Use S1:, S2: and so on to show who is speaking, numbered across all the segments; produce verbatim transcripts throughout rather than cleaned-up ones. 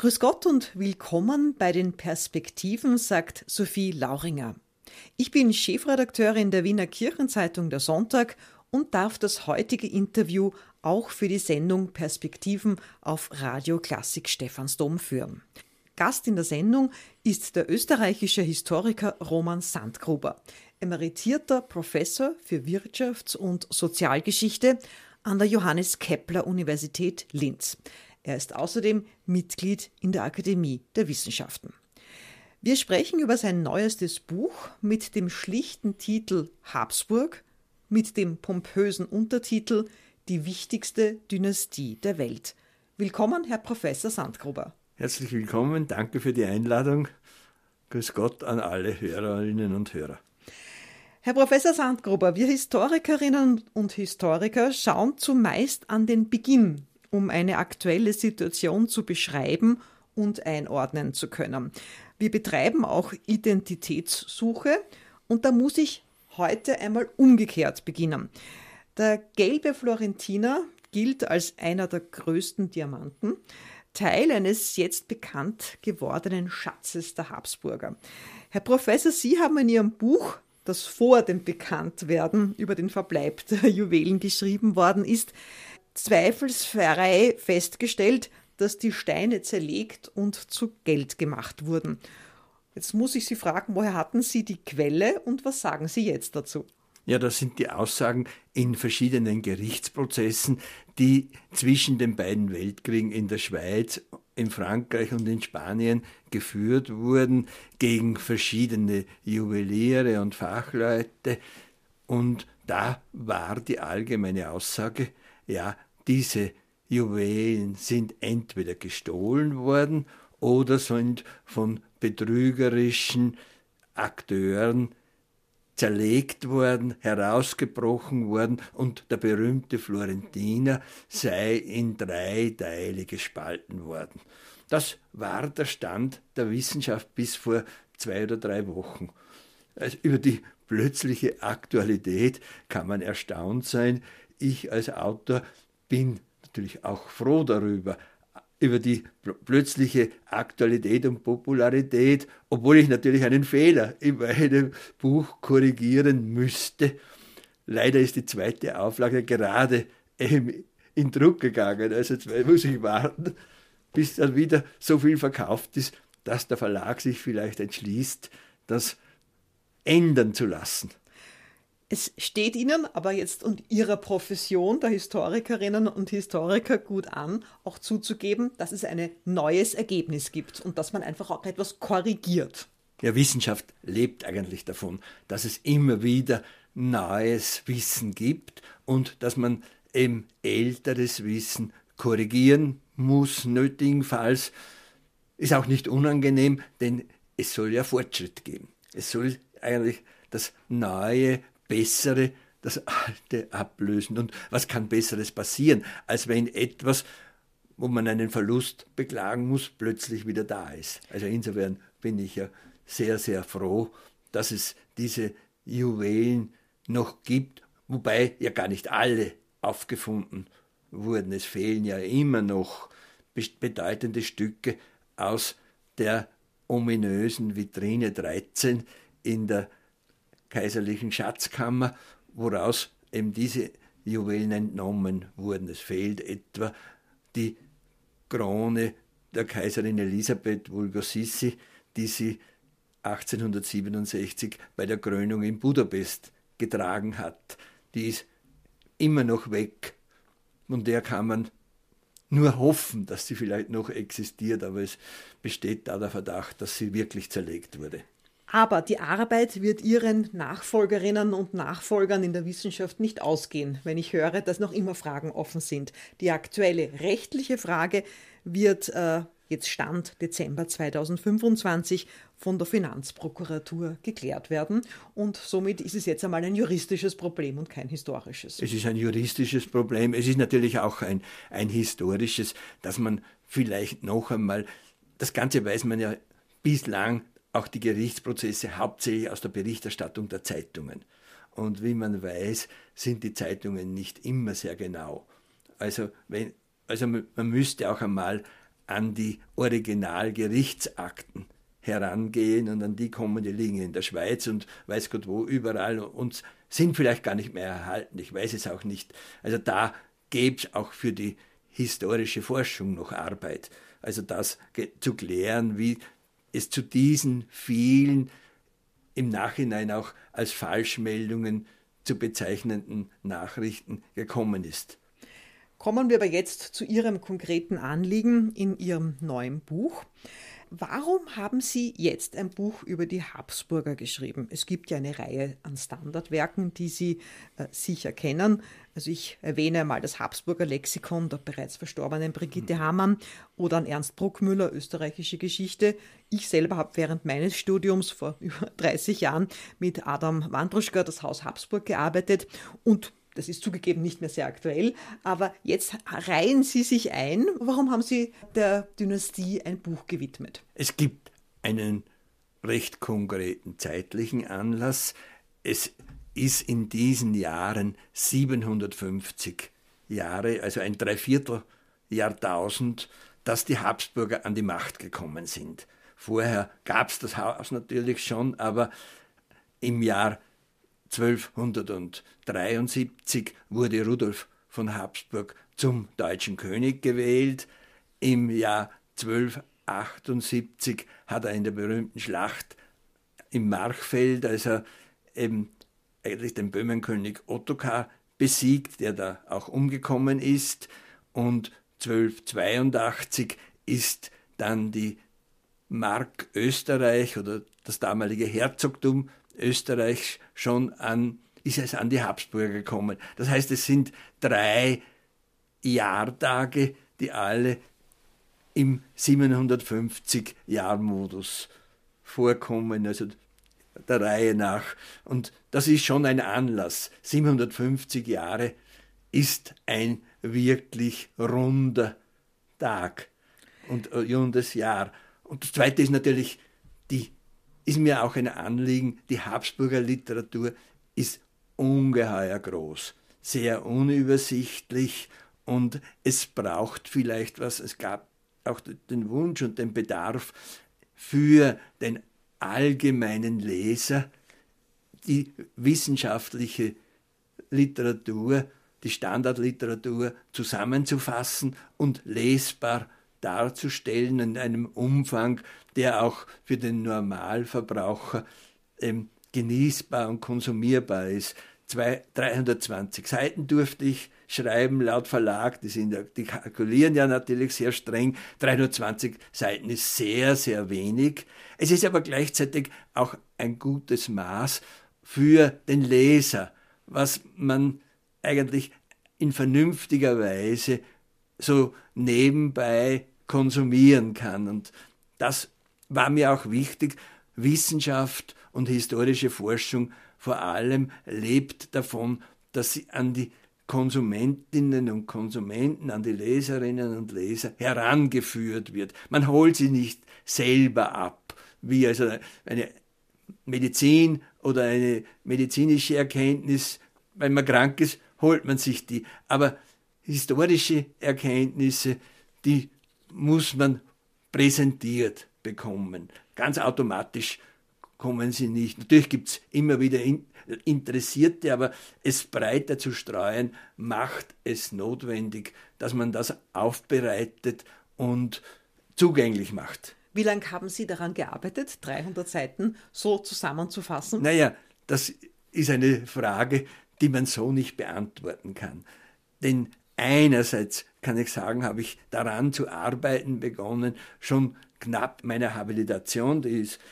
S1: Grüß Gott und willkommen bei den Perspektiven, sagt Sophie Lauringer. Ich bin Chefredakteurin der Wiener Kirchenzeitung Der Sonntag und darf das heutige Interview auch für die Sendung Perspektiven auf Radio Klassik Stephansdom führen. Gast in der Sendung ist der österreichische Historiker Roman Sandgruber, emeritierter Professor für Wirtschafts- und Sozialgeschichte an der Johannes Kepler Universität Linz. Er ist außerdem Mitglied in der Akademie der Wissenschaften. Wir sprechen über sein neuestes Buch mit dem schlichten Titel Habsburg, mit dem pompösen Untertitel Die wichtigste Dynastie der Welt. Willkommen, Herr Professor Sandgruber.
S2: Herzlich willkommen, danke für die Einladung. Grüß Gott an alle Hörerinnen und Hörer.
S1: Herr Professor Sandgruber, wir Historikerinnen und Historiker schauen zumeist an den Beginn, um eine aktuelle Situation zu beschreiben und einordnen zu können. Wir betreiben auch Identitätssuche und da muss ich heute einmal umgekehrt beginnen. Der gelbe Florentiner gilt als einer der größten Diamanten, Teil eines jetzt bekannt gewordenen Schatzes der Habsburger. Herr Professor, Sie haben in Ihrem Buch, das vor dem Bekanntwerden über den Verbleib der Juwelen geschrieben worden ist, zweifelsfrei festgestellt, dass die Steine zerlegt und zu Geld gemacht wurden. Jetzt muss ich Sie fragen, woher hatten Sie die Quelle und was sagen Sie jetzt dazu?
S2: Ja, das sind die Aussagen in verschiedenen Gerichtsprozessen, die zwischen den beiden Weltkriegen in der Schweiz, in Frankreich und in Spanien geführt wurden gegen verschiedene Juweliere und Fachleute. Und da war die allgemeine Aussage, ja, diese Juwelen sind entweder gestohlen worden oder sind von betrügerischen Akteuren zerlegt worden, herausgebrochen worden und der berühmte Florentiner sei in drei Teile gespalten worden. Das war der Stand der Wissenschaft bis vor zwei oder drei Wochen. Also über die plötzliche Aktualität kann man erstaunt sein. Ich als Autor bin natürlich auch froh darüber, über die plötzliche Aktualität und Popularität, obwohl ich natürlich einen Fehler in meinem Buch korrigieren müsste. Leider ist die zweite Auflage gerade in Druck gegangen, also jetzt muss ich warten, bis dann wieder so viel verkauft ist, dass der Verlag sich vielleicht entschließt, das ändern zu lassen.
S1: Es steht Ihnen aber jetzt und Ihrer Profession der Historikerinnen und Historiker gut an, auch zuzugeben, dass es ein neues Ergebnis gibt und dass man einfach auch etwas korrigiert.
S2: Ja, Wissenschaft lebt eigentlich davon, dass es immer wieder neues Wissen gibt und dass man eben älteres Wissen korrigieren muss, nötigenfalls. Ist auch nicht unangenehm, denn es soll ja Fortschritt geben. Es soll eigentlich das Neue, Bessere, das Alte ablösen. Und was kann Besseres passieren, als wenn etwas, wo man einen Verlust beklagen muss, plötzlich wieder da ist. Also insofern bin ich ja sehr, sehr froh, dass es diese Juwelen noch gibt, wobei ja gar nicht alle aufgefunden wurden. Es fehlen ja immer noch bedeutende Stücke aus der ominösen Vitrine dreizehn in der kaiserlichen Schatzkammer, woraus eben diese Juwelen entnommen wurden. Es fehlt etwa die Krone der Kaiserin Elisabeth vulgo Sissi, die sie achtzehnhundertsiebenundsechzig bei der Krönung in Budapest getragen hat. Die ist immer noch weg. Von der kann man nur hoffen, dass sie vielleicht noch existiert, aber es besteht da der Verdacht, dass sie wirklich zerlegt wurde.
S1: Aber die Arbeit wird Ihren Nachfolgerinnen und Nachfolgern in der Wissenschaft nicht ausgehen, wenn ich höre, dass noch immer Fragen offen sind. Die aktuelle rechtliche Frage wird äh, jetzt Stand Dezember zweitausendfünfundzwanzig von der Finanzprokuratur geklärt werden. Und somit ist es jetzt einmal ein juristisches Problem und kein historisches.
S2: Es ist ein juristisches Problem. Es ist natürlich auch ein, ein historisches, dass man vielleicht noch einmal, das Ganze weiß man ja bislang, auch die Gerichtsprozesse hauptsächlich aus der Berichterstattung der Zeitungen. Und wie man weiß, sind die Zeitungen nicht immer sehr genau. Also, wenn, also man müsste auch einmal an die Originalgerichtsakten herangehen und an die kommen, die liegen in der Schweiz und weiß Gott wo, überall und sind vielleicht gar nicht mehr erhalten. Ich weiß es auch nicht. Also da gäbe es auch für die historische Forschung noch Arbeit. Also das zu klären, wie es zu diesen vielen im Nachhinein auch als Falschmeldungen zu bezeichnenden Nachrichten gekommen ist.
S1: Kommen wir aber jetzt zu Ihrem konkreten Anliegen in Ihrem neuen Buch. Warum haben Sie jetzt ein Buch über die Habsburger geschrieben? Es gibt ja eine Reihe an Standardwerken, die Sie äh, sicher kennen. Also ich erwähne mal das Habsburger Lexikon der bereits verstorbenen Brigitte Hamann oder an Ernst Bruckmüller, österreichische Geschichte. Ich selber habe während meines Studiums vor über dreißig Jahren mit Adam Wandruschka das Haus Habsburg gearbeitet und das ist zugegeben nicht mehr sehr aktuell, aber jetzt reihen Sie sich ein. Warum haben Sie der Dynastie ein Buch gewidmet?
S2: Es gibt einen recht konkreten zeitlichen Anlass. Es ist in diesen Jahren siebenhundertfünfzig Jahre, also ein Dreivierteljahrtausend, dass die Habsburger an die Macht gekommen sind. Vorher gab es das Haus natürlich schon, aber im Jahr zwölfhundertdreiundsiebzig wurde Rudolf von Habsburg zum deutschen König gewählt. Im Jahr zwölfhundertachtundsiebzig hat er in der berühmten Schlacht im Marchfeld, also eben eigentlich den Böhmenkönig Ottokar besiegt, der da auch umgekommen ist. Und zwölfhundertzweiundachtzig ist dann die Mark Österreich oder das damalige Herzogtum Österreich schon an, ist es an die Habsburger gekommen. Das heißt, es sind drei Jahrtage, die alle im siebenhundertfünfzig-Jahr-Modus vorkommen, also der Reihe nach. Und das ist schon ein Anlass. siebenhundertfünfzig Jahre ist ein wirklich runder Tag und ein rundes Jahr. Und das Zweite ist natürlich die ist mir auch ein Anliegen, die Habsburger Literatur ist ungeheuer groß, sehr unübersichtlich und es braucht vielleicht was, es gab auch den Wunsch und den Bedarf für den allgemeinen Leser, die wissenschaftliche Literatur, die Standardliteratur zusammenzufassen und lesbar darzustellen in einem Umfang, der auch für den Normalverbraucher ähm, genießbar und konsumierbar ist. Zwei, dreihundertzwanzig Seiten durfte ich schreiben, laut Verlag, die, sind, die kalkulieren ja natürlich sehr streng. dreihundertzwanzig Seiten ist sehr, sehr wenig. Es ist aber gleichzeitig auch ein gutes Maß für den Leser, was man eigentlich in vernünftiger Weise so nebenbei konsumieren kann. Und das war mir auch wichtig. Wissenschaft und historische Forschung vor allem lebt davon, dass sie an die Konsumentinnen und Konsumenten, an die Leserinnen und Leser herangeführt wird. Man holt sie nicht selber ab, wie also eine Medizin oder eine medizinische Erkenntnis. Wenn man krank ist, holt man sich die. Aber historische Erkenntnisse, die muss man präsentiert bekommen. Ganz automatisch kommen sie nicht. Natürlich gibt es immer wieder Interessierte, aber es breiter zu streuen, macht es notwendig, dass man das aufbereitet und zugänglich macht.
S1: Wie lange haben Sie daran gearbeitet, dreihundert Seiten so zusammenzufassen?
S2: Naja, das ist eine Frage, die man so nicht beantworten kann. Denn einerseits kann ich sagen, habe ich daran zu arbeiten begonnen, schon knapp meiner Habilitation, die ist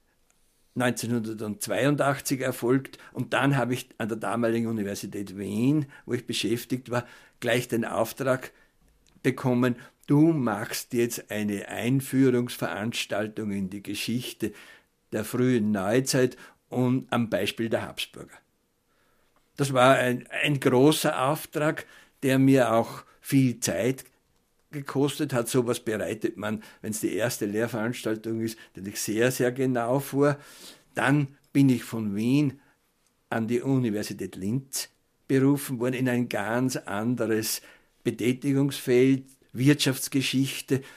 S2: neunzehnhundertzweiundachtzig erfolgt, und dann habe ich an der damaligen Universität Wien, wo ich beschäftigt war, gleich den Auftrag bekommen, du machst jetzt eine Einführungsveranstaltung in die Geschichte der frühen Neuzeit und am Beispiel der Habsburger. Das war ein, ein großer Auftrag, der mir auch viel Zeit gekostet hat. Sowas bereitet man, wenn es die erste Lehrveranstaltung ist, natürlich sehr, sehr genau vor. Dann bin ich von Wien an die Universität Linz berufen worden, in ein ganz anderes Betätigungsfeld, Wirtschaftsgeschichte.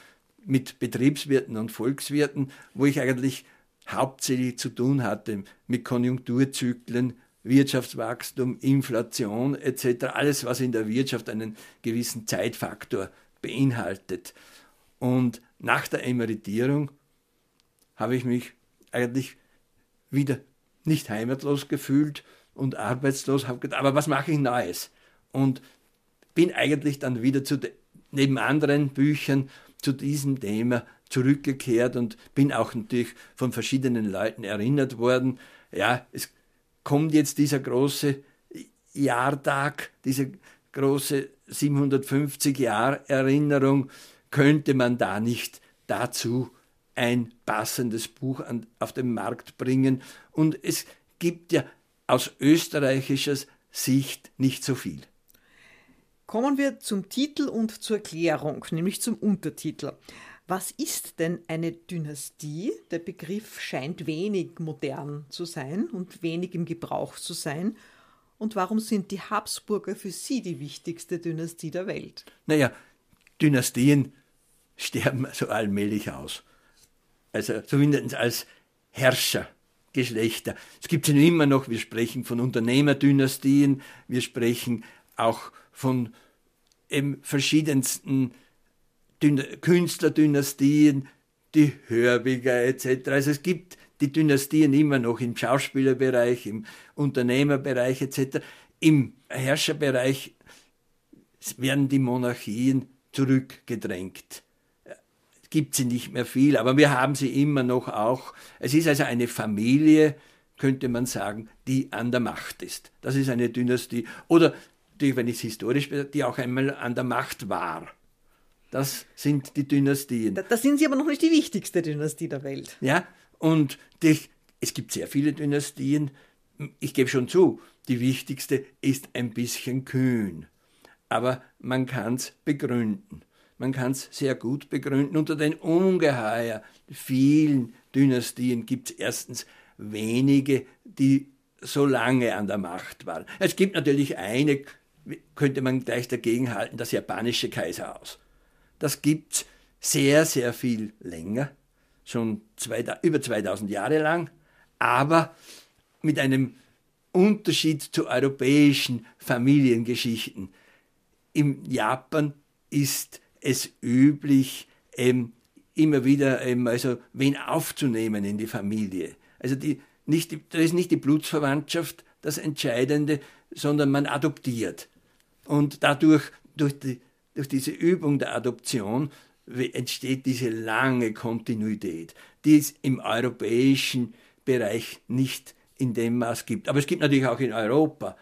S2: mit Betriebswirten und Volkswirten, wo ich eigentlich hauptsächlich zu tun hatte mit Konjunkturzyklen, Wirtschaftswachstum, Inflation et cetera. Alles, was in der Wirtschaft einen gewissen Zeitfaktor beinhaltet. Und nach der Emeritierung habe ich mich eigentlich wieder nicht heimatlos gefühlt und arbeitslos, habe gedacht, aber was mache ich Neues? Und bin eigentlich dann wieder zu de, neben anderen Büchern zu diesem Thema zurückgekehrt und bin auch natürlich von verschiedenen Leuten erinnert worden. Ja, es kommt jetzt dieser große Jahrtag, diese große siebenhundertfünfzig Jahr Erinnerung. Könnte man da nicht dazu ein passendes Buch an, auf den Markt bringen? Und es gibt ja aus österreichischer Sicht nicht so viel.
S1: Kommen wir zum Titel und zur Erklärung, nämlich zum Untertitel. Was ist denn eine Dynastie? Der Begriff scheint wenig modern zu sein und wenig im Gebrauch zu sein. Und warum sind die Habsburger für Sie die wichtigste Dynastie der Welt?
S2: Naja, Dynastien sterben so allmählich aus. Also zumindest als Herrschergeschlechter. Es gibt sie immer noch, wir sprechen von Unternehmerdynastien, wir sprechen auch von eben verschiedensten Künstlerdynastien, die Hörbiger et cetera. Also es gibt die Dynastien immer noch im Schauspielerbereich, im Unternehmerbereich et cetera. Im Herrscherbereich werden die Monarchien zurückgedrängt. Es gibt sie nicht mehr viel, aber wir haben sie immer noch auch. Es ist also eine Familie, könnte man sagen, die an der Macht ist. Das ist eine Dynastie. Oder, die, wenn ich es historisch betrachte, die auch einmal an der Macht war. Das sind die Dynastien.
S1: Da, da sind sie aber noch nicht die wichtigste Dynastie der Welt.
S2: Ja, und die, es gibt sehr viele Dynastien. Ich gebe schon zu, die wichtigste ist ein bisschen kühn. Aber man kann es begründen. Man kann es sehr gut begründen. Unter den ungeheuer vielen Dynastien gibt es erstens wenige, die so lange an der Macht waren. Es gibt natürlich eine, könnte man gleich dagegen halten, das japanische Kaiserhaus. Das gibt es sehr, sehr viel länger, schon zwei, über zweitausend Jahre lang, aber mit einem Unterschied zu europäischen Familiengeschichten. In Japan ist es üblich, ähm, immer wieder ähm, also wen aufzunehmen in die Familie. Also die, nicht die, da ist nicht die Blutsverwandtschaft das Entscheidende, sondern man adoptiert. Und dadurch, durch, die, durch diese Übung der Adoption, entsteht diese lange Kontinuität, die es im europäischen Bereich nicht in dem Maß gibt. Aber es gibt natürlich auch in Europa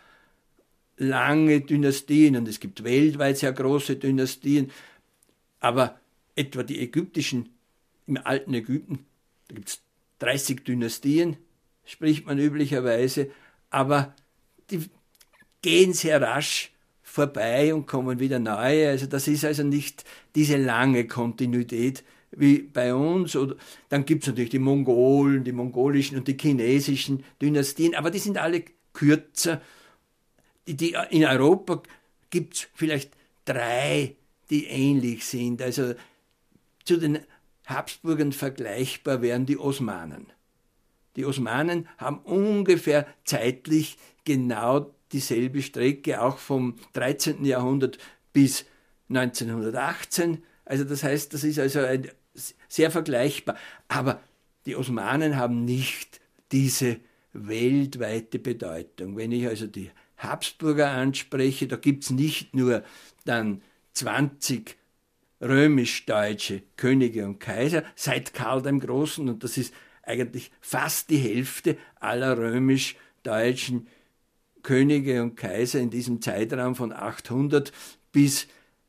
S2: lange Dynastien und es gibt weltweit sehr große Dynastien. Aber etwa die ägyptischen, im alten Ägypten, da gibt es dreißig Dynastien, spricht man üblicherweise, aber die gehen sehr rasch vorbei und kommen wieder neue. Also das ist also nicht diese lange Kontinuität wie bei uns. Oder dann gibt es natürlich die Mongolen, die mongolischen und die chinesischen Dynastien, aber die sind alle kürzer. Die, die, in Europa gibt es vielleicht drei, die ähnlich sind. Also zu den Habsburgern vergleichbar wären die Osmanen. Die Osmanen haben ungefähr zeitlich genau dieselbe Strecke, auch vom dreizehnten Jahrhundert bis neunzehnhundertachtzehn. Also das heißt, das ist also ein, sehr vergleichbar. Aber die Osmanen haben nicht diese weltweite Bedeutung. Wenn ich also die Habsburger anspreche, da gibt es nicht nur dann zwanzig römisch-deutsche Könige und Kaiser seit Karl dem Großen, und das ist eigentlich fast die Hälfte aller römisch-deutschen Könige und Kaiser in diesem Zeitraum von achthundert bis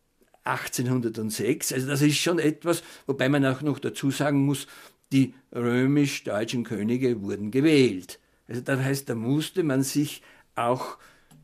S2: achtzehnhundertsechs. Also das ist schon etwas, wobei man auch noch dazu sagen muss, die römisch-deutschen Könige wurden gewählt. Also das heißt, da musste man sich auch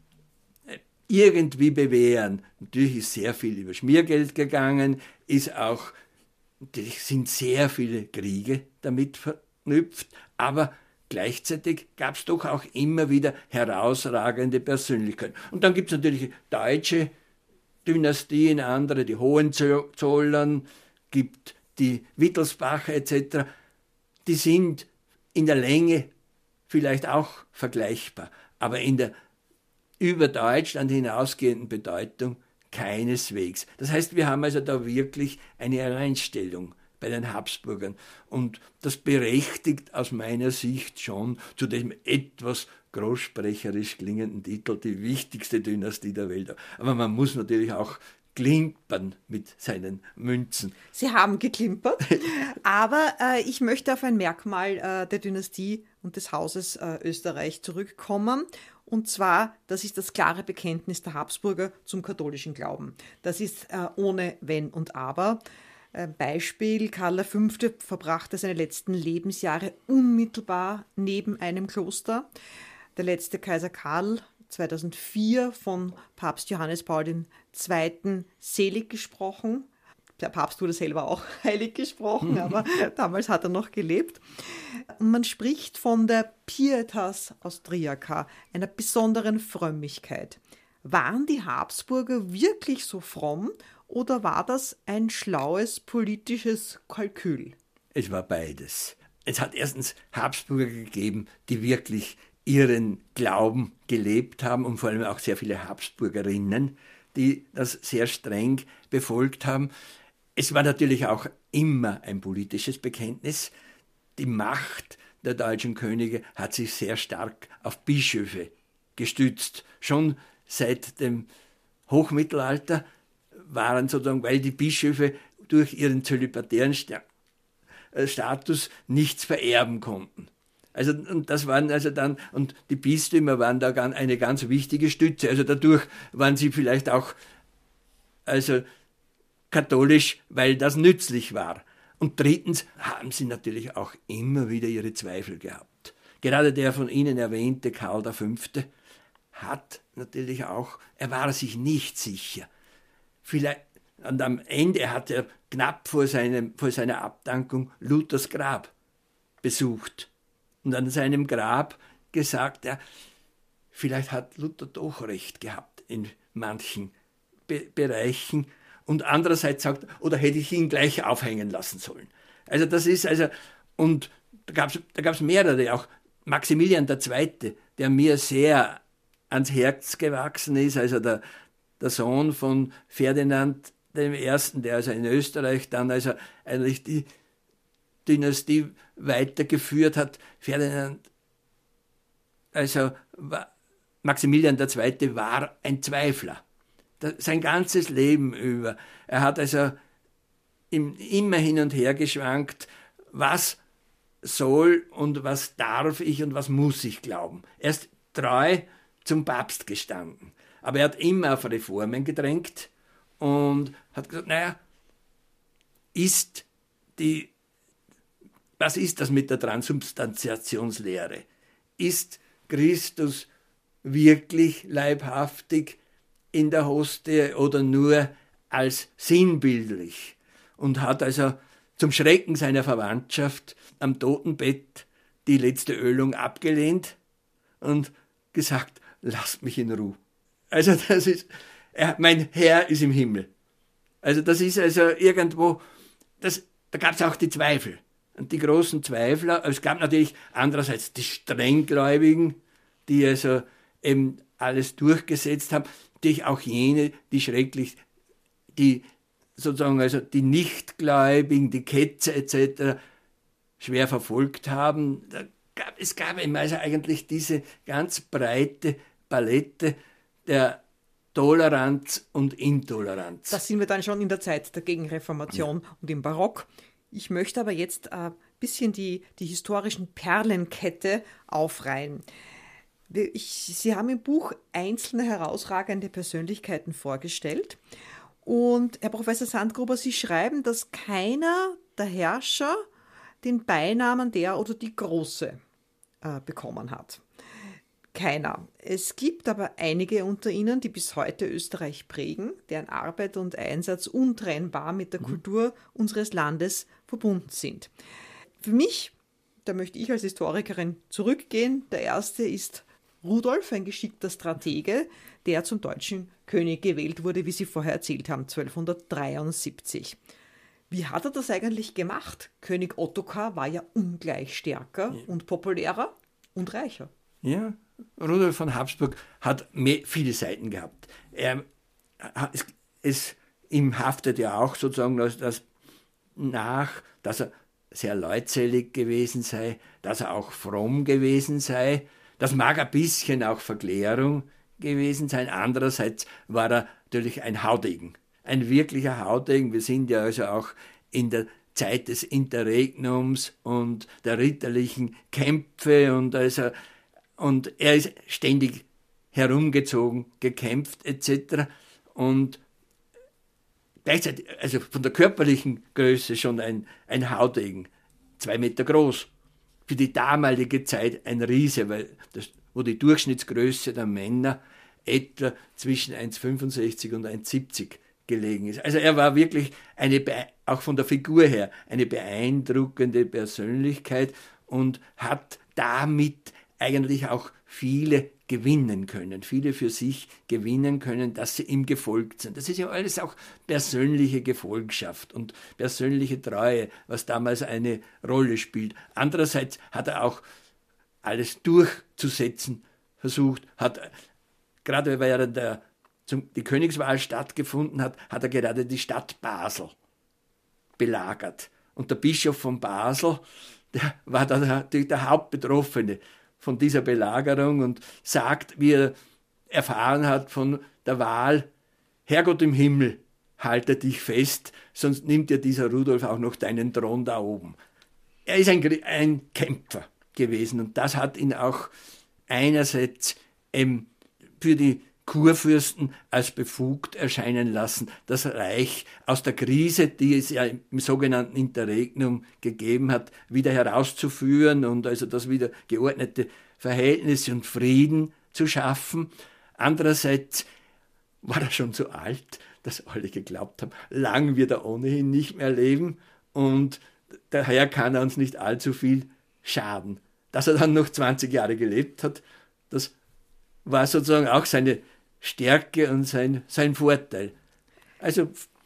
S2: irgendwie bewähren. Natürlich ist sehr viel über Schmiergeld gegangen, ist auch, sind sehr viele Kriege damit verknüpft, aber gleichzeitig gab es doch auch immer wieder herausragende Persönlichkeiten. Und dann gibt es natürlich deutsche Dynastien, andere, die Hohenzollern, gibt die Wittelsbacher et cetera, die sind in der Länge vielleicht auch vergleichbar, aber in der über Deutschland hinausgehenden Bedeutung keineswegs. Das heißt, wir haben also da wirklich eine Alleinstellung bei den Habsburgern. Und das berechtigt aus meiner Sicht schon zu dem etwas großsprecherisch klingenden Titel, die wichtigste Dynastie der Welt. Aber man muss natürlich auch klimpern mit seinen Münzen.
S1: Sie haben geklimpert, aber äh, ich möchte auf ein Merkmal äh, der Dynastie und des Hauses äh, Österreich zurückkommen. Und zwar, das ist das klare Bekenntnis der Habsburger zum katholischen Glauben. Das ist äh, ohne Wenn und Aber. Äh, Beispiel, Karl der Fünfte verbrachte seine letzten Lebensjahre unmittelbar neben einem Kloster. Der letzte Kaiser Karl zweitausendvier von Papst Johannes Paul der Zweite selig gesprochen. Der Papst wurde selber auch heilig gesprochen, aber damals hat er noch gelebt. Und man spricht von der Pietas Austriaca, einer besonderen Frömmigkeit. Waren die Habsburger wirklich so fromm oder war das ein schlaues politisches Kalkül?
S2: Es war beides. Es hat erstens Habsburger gegeben, die wirklich ihren Glauben gelebt haben und vor allem auch sehr viele Habsburgerinnen, die das sehr streng befolgt haben. Es war natürlich auch immer ein politisches Bekenntnis. Die Macht der deutschen Könige hat sich sehr stark auf Bischöfe gestützt. Schon seit dem Hochmittelalter waren sozusagen, weil die Bischöfe durch ihren zölibatären Status nichts vererben konnten. Also, und das waren also dann, und die Bistümer waren da eine ganz wichtige Stütze. Also dadurch waren sie vielleicht auch, also katholisch, weil das nützlich war. Und drittens haben sie natürlich auch immer wieder ihre Zweifel gehabt. Gerade der von Ihnen erwähnte Karl der Fünfte hat natürlich auch, er war sich nicht sicher. Vielleicht, und am Ende hat er knapp vor, seinem, vor seiner Abdankung Luthers Grab besucht und an seinem Grab gesagt, ja, vielleicht hat Luther doch recht gehabt in manchen Be- Bereichen. Und andererseits sagt, oder hätte ich ihn gleich aufhängen lassen sollen. Also das ist, also, und da gab es da gab's mehrere, auch Maximilian der Zweite, der mir sehr ans Herz gewachsen ist, also der, der Sohn von Ferdinand dem Ersten, der also in Österreich dann also eigentlich die Dynastie weitergeführt hat. Ferdinand, also war, Maximilian der Zweite war ein Zweifler. Sein ganzes Leben über. Er hat also immer hin und her geschwankt, was soll und was darf ich und was muss ich glauben. Er ist treu zum Papst gestanden. Aber er hat immer auf Reformen gedrängt und hat gesagt, naja, ist die, was ist das mit der Transubstantiationslehre? Ist Christus wirklich leibhaftig in der Hostie oder nur als sinnbildlich, und hat also zum Schrecken seiner Verwandtschaft am Totenbett die letzte Ölung abgelehnt und gesagt, lasst mich in Ruhe. Also das ist, er, mein Herr ist im Himmel. Also das ist also irgendwo, das, da gab es auch die Zweifel und die großen Zweifler. Es gab natürlich andererseits die Strenggläubigen, die also eben alles durchgesetzt haben, natürlich auch jene, die schrecklich, die sozusagen also die Nichtgläubigen, die Ketzer et cetera schwer verfolgt haben. Da gab, es gab eben also eigentlich diese ganz breite Palette der Toleranz und Intoleranz.
S1: Das sind wir dann schon in der Zeit der Gegenreformation ja. und im Barock. Ich möchte aber jetzt ein bisschen die, die historischen Perlenkette aufreihen. Ich, Sie haben im Buch einzelne herausragende Persönlichkeiten vorgestellt. Und Herr Professor Sandgruber, Sie schreiben, dass keiner der Herrscher den Beinamen der oder die Große äh, bekommen hat. Keiner. Es gibt aber einige unter ihnen, die bis heute Österreich prägen, deren Arbeit und Einsatz untrennbar mit der mhm. Kultur unseres Landes verbunden sind. Für mich, da möchte ich als Historikerin zurückgehen, der erste ist Rudolf, ein geschickter Stratege, der zum deutschen König gewählt wurde, wie Sie vorher erzählt haben, zwölfhundertdreiundsiebzig. Wie hat er das eigentlich gemacht? König Ottokar war ja ungleich stärker ja. und populärer und reicher.
S2: Ja, Rudolf von Habsburg hat mehr, viele Seiten gehabt. Er, es, es, ihm haftet ja auch sozusagen das, das nach, dass er sehr leutselig gewesen sei, dass er auch fromm gewesen sei. Das mag ein bisschen auch Verklärung gewesen sein. Andererseits war er natürlich ein Haudegen. Ein wirklicher Haudegen. Wir sind ja also auch in der Zeit des Interregnums und der ritterlichen Kämpfe und, also, und er ist ständig herumgezogen, gekämpft et cetera. Und gleichzeitig, also von der körperlichen Größe schon ein, ein Haudegen, zwei Meter groß. Für die damalige Zeit ein Riese, weil das, wo die Durchschnittsgröße der Männer etwa zwischen eins Komma fünfundsechzig und eins Komma siebzig gelegen ist. Also er war wirklich eine, auch von der Figur her, eine beeindruckende Persönlichkeit und hat damit eigentlich auch viele gewinnen können, viele für sich gewinnen können, dass sie ihm gefolgt sind. Das ist ja alles auch persönliche Gefolgschaft und persönliche Treue, was damals eine Rolle spielt. Andererseits hat er auch alles durchzusetzen versucht, hat gerade während der, zum, die Königswahl stattgefunden hat, hat er gerade die Stadt Basel belagert. Und der Bischof von Basel, der war da natürlich der Hauptbetroffene von dieser Belagerung und sagt, wie er erfahren hat von der Wahl, Herrgott im Himmel, halte dich fest, sonst nimmt dir dieser Rudolf auch noch deinen Thron da oben. Er ist ein, ein Kämpfer gewesen und das hat ihn auch einerseits ähm, für die Kurfürsten als befugt erscheinen lassen, das Reich aus der Krise, die es ja im sogenannten Interregnum gegeben hat, wieder herauszuführen und also das wieder geordnete Verhältnisse und Frieden zu schaffen. Andererseits war er schon so alt, dass alle geglaubt haben, lang wird er ohnehin nicht mehr leben und daher kann er uns nicht allzu viel schaden. Dass er dann noch zwanzig Jahre gelebt hat, das war sozusagen auch seine Stärke und sein, sein Vorteil. Also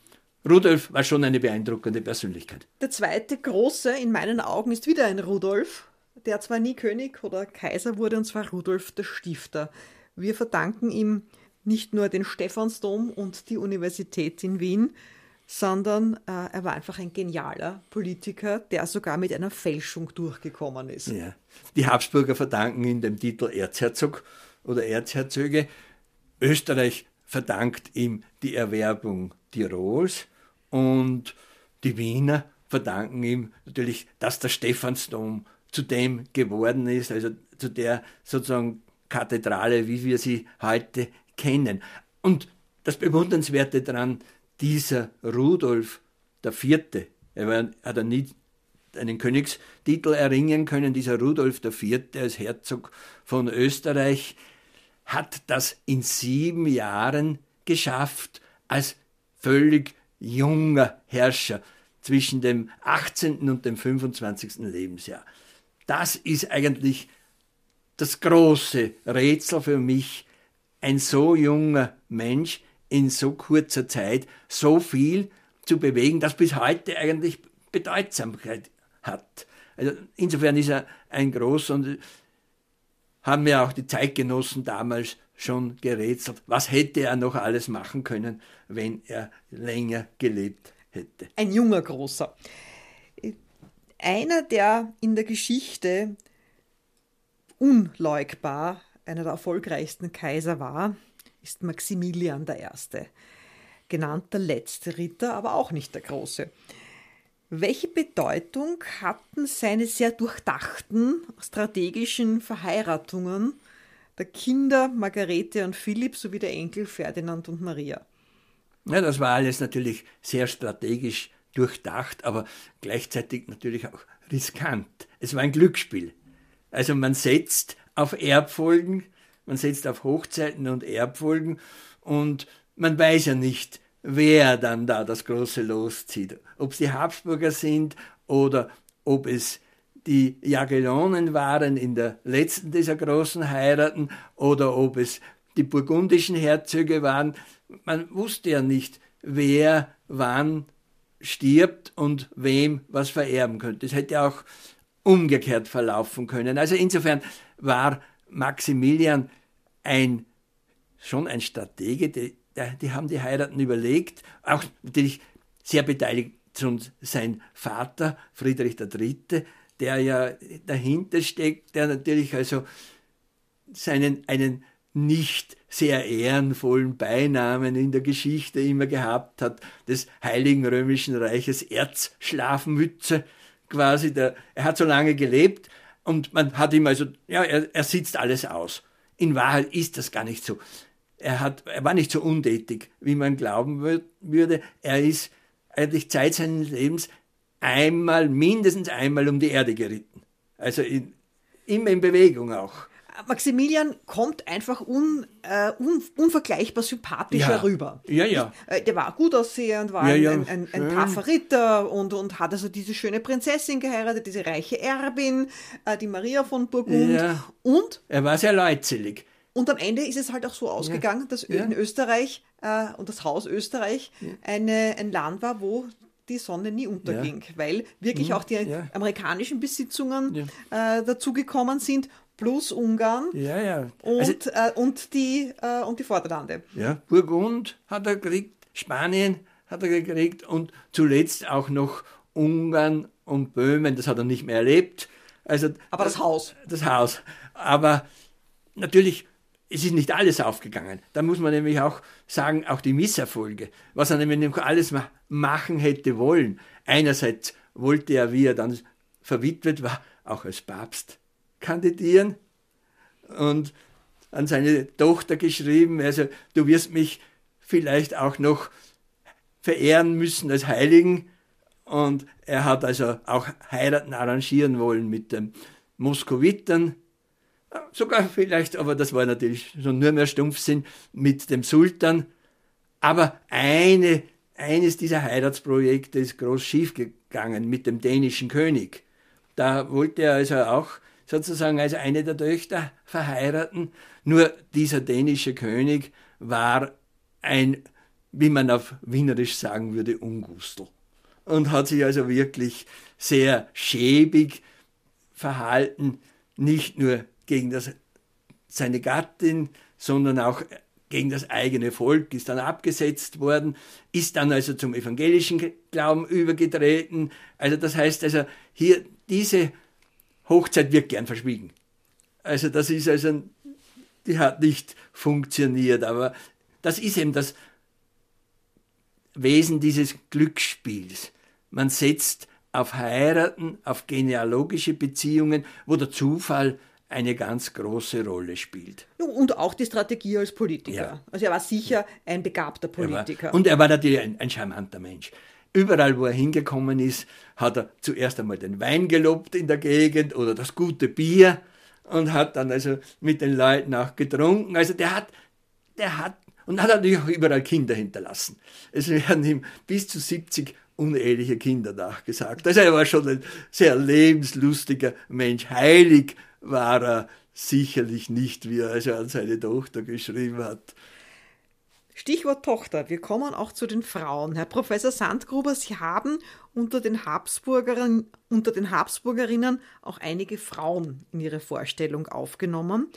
S2: Rudolf war schon eine beeindruckende Persönlichkeit.
S1: Der zweite große in meinen Augen ist wieder ein Rudolf, der zwar nie König oder Kaiser wurde, und zwar Rudolf der Stifter. Wir verdanken ihm nicht nur den Stephansdom und die Universität in Wien, sondern äh, er war einfach ein genialer Politiker, der sogar mit einer Fälschung durchgekommen ist.
S2: Ja. Die Habsburger verdanken ihm den Titel Erzherzog oder Erzherzöge. Österreich verdankt ihm die Erwerbung Tirols und die Wiener verdanken ihm natürlich, dass der Stephansdom zu dem geworden ist, also zu der sozusagen Kathedrale, wie wir sie heute kennen. Und das Bewundernswerte daran, dieser Rudolf der Vierte, er war, hat er nie einen Königstitel erringen können, dieser Rudolf der Vierte als Herzog von Österreich, hat das in sieben Jahren geschafft, als völlig junger Herrscher zwischen dem achtzehnten und dem fünfundzwanzigsten Lebensjahr. Das ist eigentlich das große Rätsel für mich, ein so junger Mensch in so kurzer Zeit so viel zu bewegen, das bis heute eigentlich Bedeutsamkeit hat. Also insofern ist er ein großer und haben ja auch die Zeitgenossen damals schon gerätselt, was hätte er noch alles machen können, wenn er länger gelebt hätte.
S1: Ein junger Großer. Einer, der in der Geschichte unleugbar einer der erfolgreichsten Kaiser war, ist Maximilian der Erste. Genannt der letzte Ritter, aber auch nicht der Große. Welche Bedeutung hatten seine sehr durchdachten strategischen Verheiratungen der Kinder Margarete und Philipp sowie der Enkel Ferdinand und Maria?
S2: Ja, das war alles natürlich sehr strategisch durchdacht, aber gleichzeitig natürlich auch riskant. Es war ein Glücksspiel. Also man setzt auf Erbfolgen, man setzt auf Hochzeiten und Erbfolgen und man weiß ja nicht, wer dann da das große Los zieht. Ob es die Habsburger sind oder ob es die Jagellonen waren in der letzten dieser großen Heiraten oder ob es die burgundischen Herzöge waren. Man wusste ja nicht, wer wann stirbt und wem was vererben könnte. Das hätte auch umgekehrt verlaufen können. Also insofern war Maximilian ein, schon ein Stratege, die, die haben die Heiraten überlegt, auch natürlich sehr beteiligt schon sein Vater, Friedrich der Dritte, der ja dahinter steckt, der natürlich also seinen einen nicht sehr ehrenvollen Beinamen in der Geschichte immer gehabt hat, des Heiligen Römischen Reiches Erzschlafmütze quasi. Der, er hat so lange gelebt und man hat ihm also, ja, er, er sitzt alles aus. In Wahrheit ist das gar nicht so. Er, hat, er war nicht so untätig, wie man glauben würde. Er ist eigentlich Zeit seines Lebens einmal, mindestens einmal um die Erde geritten. Also in, immer in Bewegung auch.
S1: Maximilian kommt einfach un, äh, un, unvergleichbar sympathisch
S2: ja.
S1: herüber.
S2: Ja, ja.
S1: Ich, äh, der war gut aussehend, war
S2: ja, ja.
S1: ein, ein, ein, ein taffer Ritter und, und hat also diese schöne Prinzessin geheiratet, diese reiche Erbin, äh, die Maria von Burgund.
S2: Ja.
S1: Und
S2: er war sehr leutselig.
S1: Und am Ende ist es halt auch so ausgegangen, ja. dass ja. in Österreich äh, und das Haus Österreich ja. eine, ein Land war, wo die Sonne nie unterging, ja. weil wirklich auch die ja. amerikanischen Besitzungen ja. äh, dazugekommen sind, plus Ungarn
S2: ja, ja.
S1: Und,
S2: also,
S1: äh, und, die, äh, und die Vorderlande.
S2: Ja, Burgund hat er gekriegt, Spanien hat er gekriegt und zuletzt auch noch Ungarn und Böhmen, das hat er nicht mehr erlebt. Also,
S1: Aber das, das Haus.
S2: Das Haus. Aber natürlich, es ist nicht alles aufgegangen. Da muss man nämlich auch sagen, auch die Misserfolge, was er nämlich alles machen hätte wollen. Einerseits wollte er, wie er dann verwitwet war, auch als Papst kandidieren und an seine Tochter geschrieben, also du wirst mich vielleicht auch noch verehren müssen als Heiligen. Und er hat also auch Heiraten arrangieren wollen mit den Moskowitern, sogar vielleicht, aber das war natürlich schon nur mehr Stumpfsinn, mit dem Sultan. Aber eine, eines dieser Heiratsprojekte ist groß schiefgegangen mit dem dänischen König. Da wollte er also auch sozusagen als eine der Töchter verheiraten. Nur dieser dänische König war ein, wie man auf Wienerisch sagen würde, Ungustel. Und hat sich also wirklich sehr schäbig verhalten, nicht nur gegen das, seine Gattin, sondern auch gegen das eigene Volk, ist dann abgesetzt worden, ist dann also zum evangelischen Glauben übergetreten. Also das heißt also, hier diese Hochzeit wird gern verschwiegen. Also das ist also, die hat nicht funktioniert, aber das ist eben das Wesen dieses Glücksspiels. Man setzt auf Heiraten, auf genealogische Beziehungen, wo der Zufall eine ganz große Rolle spielt.
S1: Und auch die Strategie als Politiker.
S2: Ja.
S1: Also er war sicher ein begabter Politiker.
S2: Er war, und er war natürlich ein, ein charmanter Mensch. Überall, wo er hingekommen ist, hat er zuerst einmal den Wein gelobt in der Gegend oder das gute Bier und hat dann also mit den Leuten auch getrunken. Also der hat, der hat, und hat natürlich auch überall Kinder hinterlassen. Es werden ihm bis zu siebzig uneheliche Kinder nachgesagt. Also er war schon ein sehr lebenslustiger Mensch. Heilig war er sicherlich nicht, wie er also an seine Tochter geschrieben hat.
S1: Stichwort Tochter. Wir kommen auch zu den Frauen. Herr Professor Sandgruber, Sie haben unter den Habsburgerinnen, unter den Habsburgerinnen auch einige Frauen in Ihre Vorstellung aufgenommen.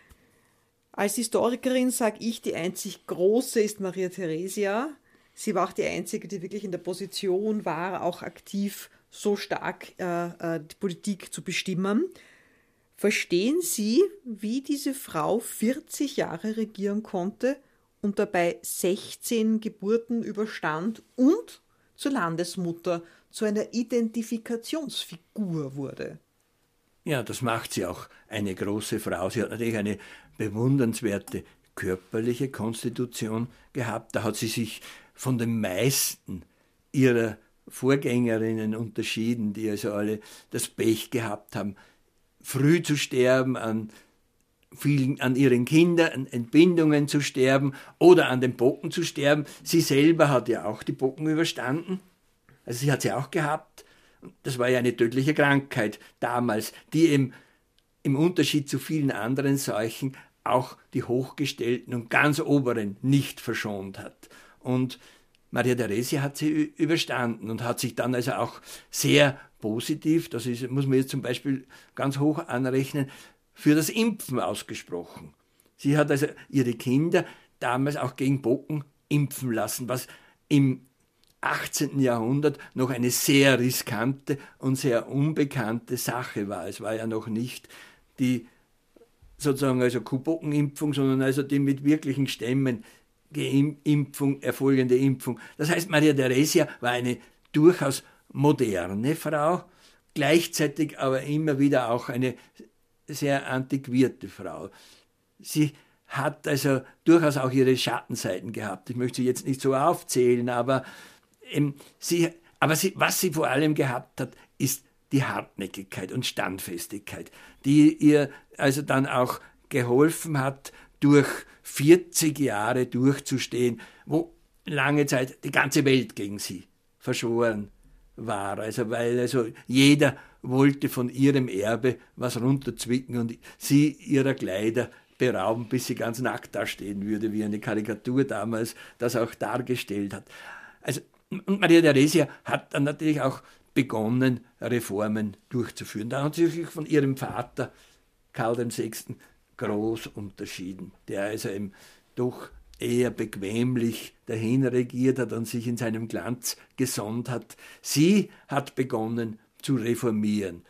S1: Als Historikerin sage ich, die einzig große ist Maria Theresia. Sie war auch die einzige, die wirklich in der Position war, auch aktiv so stark äh, die Politik zu bestimmen. Verstehen Sie, wie diese Frau vierzig Jahre regieren konnte und dabei sechzehn Geburten überstand und zur Landesmutter, zu einer Identifikationsfigur wurde?
S2: Ja, das macht sie auch eine große Frau. Sie hat natürlich eine bewundernswerte körperliche Konstitution gehabt. Da hat sie sich von den meisten ihrer Vorgängerinnen unterschieden, die also alle das Pech gehabt haben, früh zu sterben, an vielen, an ihren Kindern, an Entbindungen zu sterben oder an den Pocken zu sterben. Sie selber hat ja auch die Pocken überstanden. Also sie hat sie auch gehabt. Das war ja eine tödliche Krankheit damals, die eben im Unterschied zu vielen anderen Seuchen auch die Hochgestellten und ganz Oberen nicht verschont hat. Und Maria Theresia hat sie überstanden und hat sich dann also auch sehr positiv, das ist, muss man jetzt zum Beispiel ganz hoch anrechnen, für das Impfen ausgesprochen. Sie hat also ihre Kinder damals auch gegen Pocken impfen lassen, was im achtzehnten. Jahrhundert noch eine sehr riskante und sehr unbekannte Sache war. Es war ja noch nicht die sozusagen also Kuhpockenimpfung, sondern also die mit wirklichen Stämmen Impfung, erfolgende Impfung. Das heißt, Maria Theresia war eine durchaus moderne Frau, gleichzeitig aber immer wieder auch eine sehr antiquierte Frau. Sie hat also durchaus auch ihre Schattenseiten gehabt. Ich möchte sie jetzt nicht so aufzählen, aber, ähm, sie, aber sie, was sie vor allem gehabt hat, ist die Hartnäckigkeit und Standfestigkeit, die ihr also dann auch geholfen hat, durch vierzig Jahre durchzustehen, wo lange Zeit die ganze Welt gegen sie verschworen war. Also weil also jeder wollte von ihrem Erbe was runterzwicken und sie ihrer Kleider berauben, bis sie ganz nackt dastehen würde, wie eine Karikatur damals das auch dargestellt hat. Also, und Maria Theresia hat dann natürlich auch begonnen, Reformen durchzuführen. Da hat sie sich von ihrem Vater, Karl der Sechste, groß unterschieden, der also eben doch eher bequemlich dahin regiert hat und sich in seinem Glanz gesonnt hat. Sie hat begonnen zu reformieren,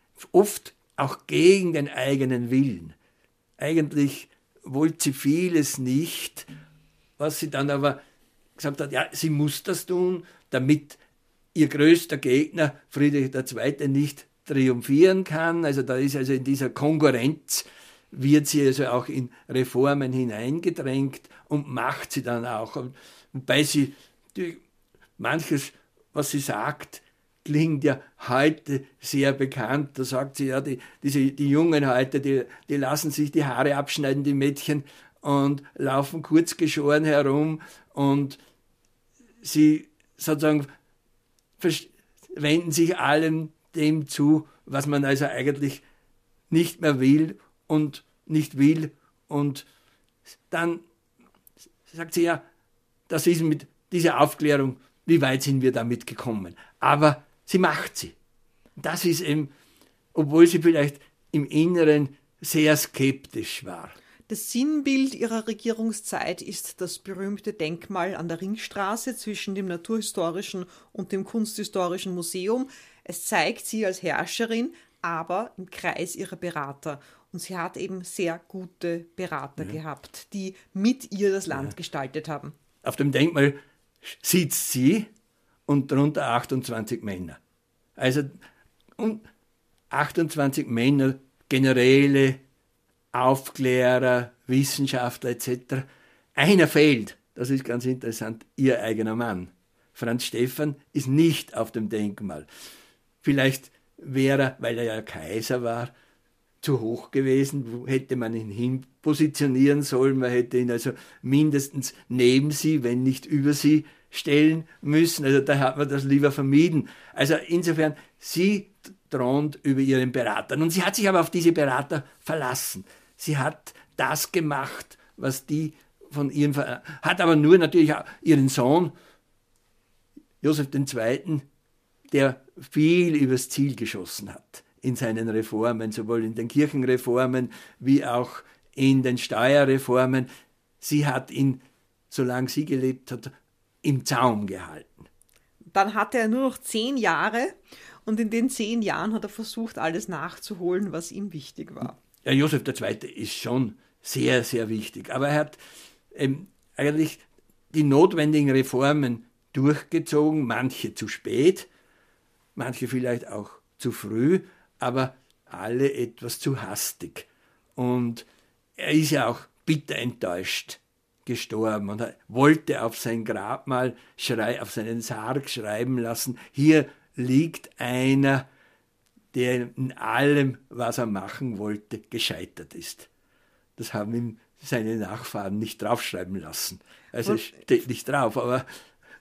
S2: oft auch gegen den eigenen Willen. Eigentlich wollte sie vieles nicht, was sie dann aber gesagt hat, ja, sie muss das tun, damit ihr größter Gegner, Friedrich der Zweite, nicht triumphieren kann. Also da ist also in dieser Konkurrenz wird sie also auch in Reformen hineingedrängt und macht sie dann auch. Wobei sie, die, manches, was sie sagt, klingt ja heute sehr bekannt. Da sagt sie ja, die, diese, die Jungen heute, die, die lassen sich die Haare abschneiden, die Mädchen, und laufen kurzgeschoren herum und sie sozusagen wenden sich allem dem zu, was man also eigentlich nicht mehr will und nicht will. Und dann sagt sie ja, das ist mit dieser Aufklärung, wie weit sind wir damit gekommen? Aber sie macht sie. Das ist eben, obwohl sie vielleicht im Inneren sehr skeptisch war.
S1: Das Sinnbild ihrer Regierungszeit ist das berühmte Denkmal an der Ringstraße zwischen dem Naturhistorischen und dem Kunsthistorischen Museum. Es zeigt sie als Herrscherin, aber im Kreis ihrer Berater. Und sie hat eben sehr gute Berater ja. gehabt, die mit ihr das Land ja. gestaltet haben.
S2: Auf dem Denkmal sitzt sie und darunter achtundzwanzig Männer. Also achtundzwanzig Männer, Generäle, Aufklärer, Wissenschaftler et cetera. Einer fehlt, das ist ganz interessant, ihr eigener Mann. Franz Stephan ist nicht auf dem Denkmal. Vielleicht wäre er, weil er ja Kaiser war, zu hoch gewesen, wo hätte man ihn hin positionieren sollen, man hätte ihn also mindestens neben sie, wenn nicht über sie stellen müssen. Also da hat man das lieber vermieden. Also insofern, sie thront über ihren Beratern. Und sie hat sich aber auf diese Berater verlassen. Sie hat das gemacht, was die von ihrem, Ver- hat aber nur natürlich auch ihren Sohn, Josef der Zweite, der viel übers Ziel geschossen hat in seinen Reformen, sowohl in den Kirchenreformen wie auch in den Steuerreformen. Sie hat ihn, solange sie gelebt hat, im Zaum gehalten.
S1: Dann hatte er nur noch zehn Jahre und in den zehn Jahren hat er versucht, alles nachzuholen, was ihm wichtig war.
S2: Ja, Josef der Zweite ist schon sehr, sehr wichtig, aber er hat ähm, eigentlich die notwendigen Reformen durchgezogen, manche zu spät, manche vielleicht auch zu früh, aber alle etwas zu hastig. Und er ist ja auch bitter enttäuscht gestorben und er wollte auf sein Grabmal, schrei- auf seinen Sarg schreiben lassen, hier liegt einer, der in allem, was er machen wollte, gescheitert ist. Das haben ihm seine Nachfahren nicht draufschreiben lassen. Also es steht nicht drauf, aber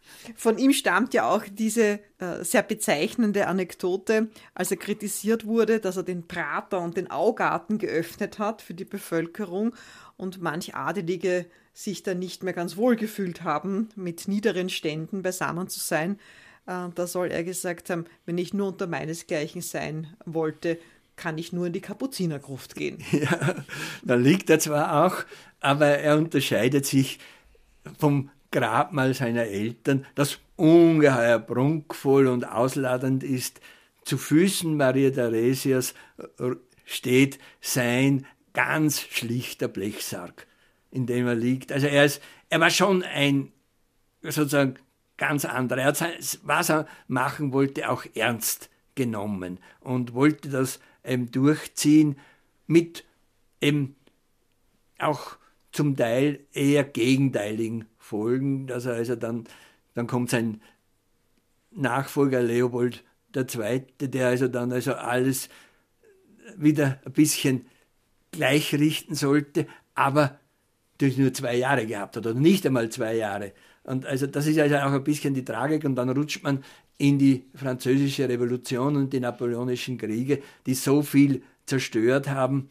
S1: Von ihm stammt ja auch diese äh, sehr bezeichnende Anekdote, als er kritisiert wurde, dass er den Prater und den Augarten geöffnet hat für die Bevölkerung und manch Adelige sich da nicht mehr ganz wohl gefühlt haben, mit niederen Ständen beisammen zu sein. Äh, da soll er gesagt haben, wenn ich nur unter meinesgleichen sein wollte, kann ich nur in die Kapuzinergruft gehen.
S2: Ja, da liegt er zwar auch, aber er unterscheidet sich vom Grabmal seiner Eltern, das ungeheuer prunkvoll und ausladend ist. Zu Füßen Maria Theresias steht sein ganz schlichter Blechsarg, in dem er liegt. Also er, ist, er war schon ein sozusagen ganz anderer. Er hat, was er machen wollte, auch ernst genommen und wollte das eben durchziehen mit eben auch zum Teil eher gegenteiligen Folgen, dass er also dann, dann kommt sein Nachfolger Leopold der Zweite, der also dann also alles wieder ein bisschen gleich richten sollte, aber durch nur zwei Jahre gehabt hat oder nicht einmal zwei Jahre. Und also das ist also auch ein bisschen die Tragik und dann rutscht man in die französische Revolution und die napoleonischen Kriege, die so viel zerstört haben.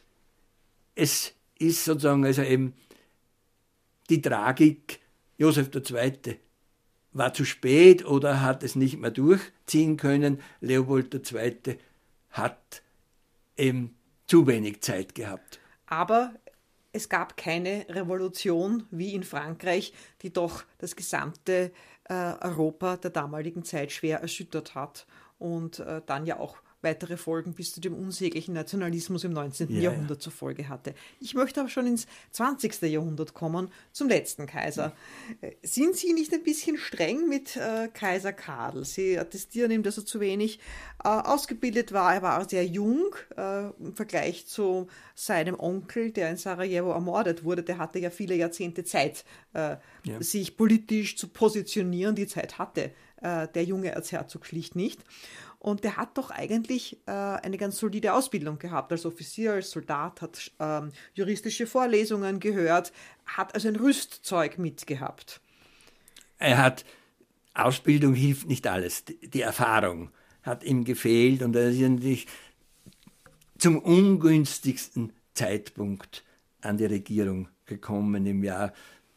S2: Es ist sozusagen also eben die Tragik, Josef der Zweite war zu spät oder hat es nicht mehr durchziehen können. Leopold der Zweite hat eben zu wenig Zeit gehabt.
S1: Aber es gab keine Revolution wie in Frankreich, die doch das gesamte äh, Europa der damaligen Zeit schwer erschüttert hat und äh, dann ja auch weitere Folgen bis zu dem unsäglichen Nationalismus im neunzehnten. Ja, Jahrhundert ja. zur Folge hatte. Ich möchte aber schon ins zwanzigsten. Jahrhundert kommen, zum letzten Kaiser. Ja. Sind Sie nicht ein bisschen streng mit äh, Kaiser Karl? Sie attestieren ihm, dass er zu wenig äh, ausgebildet war. Er war sehr jung äh, im Vergleich zu seinem Onkel, der in Sarajevo ermordet wurde. Der hatte ja viele Jahrzehnte Zeit, äh, ja. sich politisch zu positionieren. Die Zeit hatte äh, der junge Erzherzog schlicht nicht. Und der hat doch eigentlich äh, eine ganz solide Ausbildung gehabt als Offizier, als Soldat, hat ähm, juristische Vorlesungen gehört, hat also ein Rüstzeug mitgehabt.
S2: Er hat, Ausbildung hilft nicht alles, die Erfahrung hat ihm gefehlt und er ist natürlich zum ungünstigsten Zeitpunkt an die Regierung gekommen im Jahr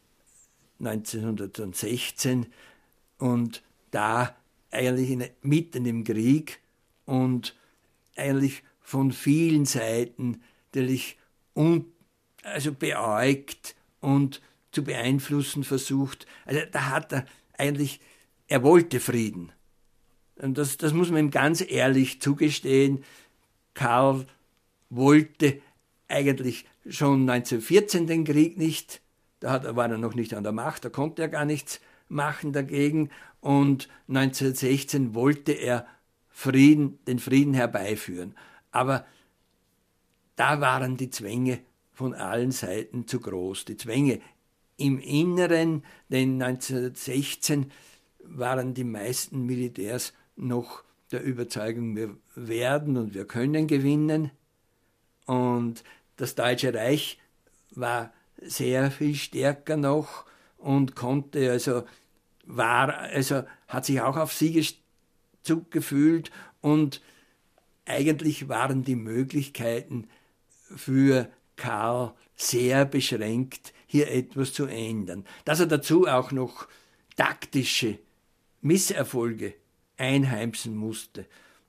S2: neunzehnhundertsechzehn und da eigentlich in, mitten im Krieg und eigentlich von vielen Seiten natürlich un, also beäugt und zu beeinflussen versucht. Also da hat er eigentlich, er wollte Frieden. Und das, das muss man ihm ganz ehrlich zugestehen. Karl wollte eigentlich schon neunzehnhundertvierzehn den Krieg nicht, da hat, war er noch nicht an der Macht, da konnte er gar nichts machen dagegen. Und neunzehnhundertsechzehn wollte er Frieden, den Frieden herbeiführen. Aber da waren die Zwänge von allen Seiten zu groß. Die Zwänge im Inneren, denn neunzehnhundertsechzehn waren die meisten Militärs noch der Überzeugung, wir werden und wir können gewinnen. Und das Deutsche Reich war sehr viel stärker noch und konnte also war, also hat sich auch auf Siegeszug gefühlt und eigentlich waren die Möglichkeiten für Karl sehr beschränkt, hier etwas zu ändern. Dass er dazu auch noch taktische Misserfolge einheimsen musste,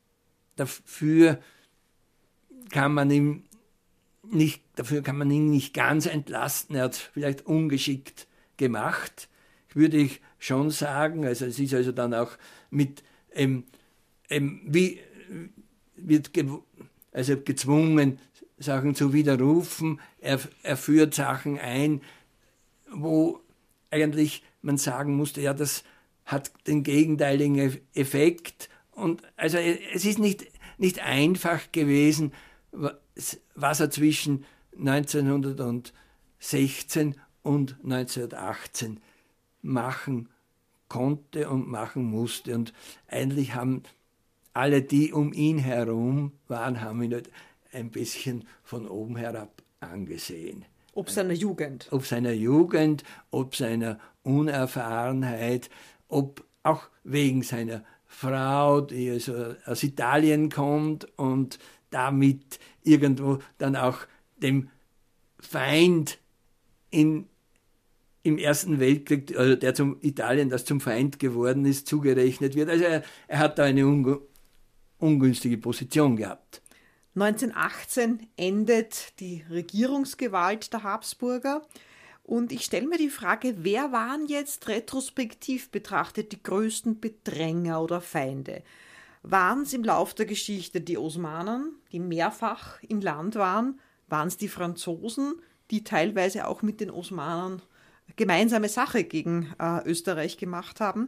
S2: dafür kann man ihm nicht, dafür kann man ihn nicht ganz entlasten, er hat es vielleicht ungeschickt gemacht, würde ich schon sagen. Also es ist also dann auch mit, ähm, ähm, wie wird ge also gezwungen, Sachen zu widerrufen. Er, er führt Sachen ein, wo eigentlich man sagen musste, ja, das hat den gegenteiligen Effekt. Und also es ist nicht, nicht einfach gewesen, was er zwischen neunzehnhundertsechzehn und neunzehnhundertachtzehn machen konnte und machen musste. Und eigentlich haben alle, die um ihn herum waren, haben ihn halt ein bisschen von oben herab angesehen.
S1: Ob seiner Jugend.
S2: Ob seiner Jugend, ob seiner Unerfahrenheit. ob auch wegen seiner Frau, die also aus Italien kommt und damit irgendwo dann auch dem Feind in, im Ersten Weltkrieg, also der zum Italien, das zum Feind geworden ist, zugerechnet wird. Also er, er hat da eine ungu- ungünstige Position gehabt.
S1: neunzehnhundertachtzehn endet die Regierungsgewalt der Habsburger. Und ich stelle mir die Frage, wer waren jetzt retrospektiv betrachtet die größten Bedränger oder Feinde? Waren es im Lauf der Geschichte die Osmanen, die mehrfach im Land waren? Waren es die Franzosen, die teilweise auch mit den Osmanen gemeinsame Sache gegen äh, Österreich gemacht haben?